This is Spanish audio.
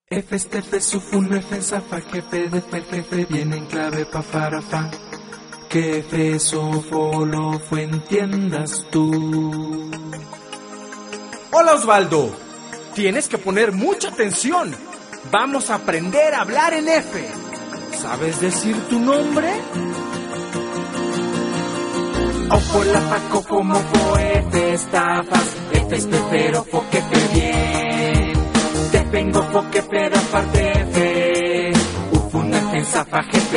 F este F sufun F zafa jefe de fer jefe viene en clave pa farafa. Que F sofolo fue entiendas tú. Hola Osvaldo, tienes que poner mucha atención. Vamos a aprender a hablar en F. ¿Sabes decir tu nombre? Ojo la faco como fo F estafas. F es pero fo que fe bien. Te vengo fo que pero aparte F. Ufuna F zafa jefe.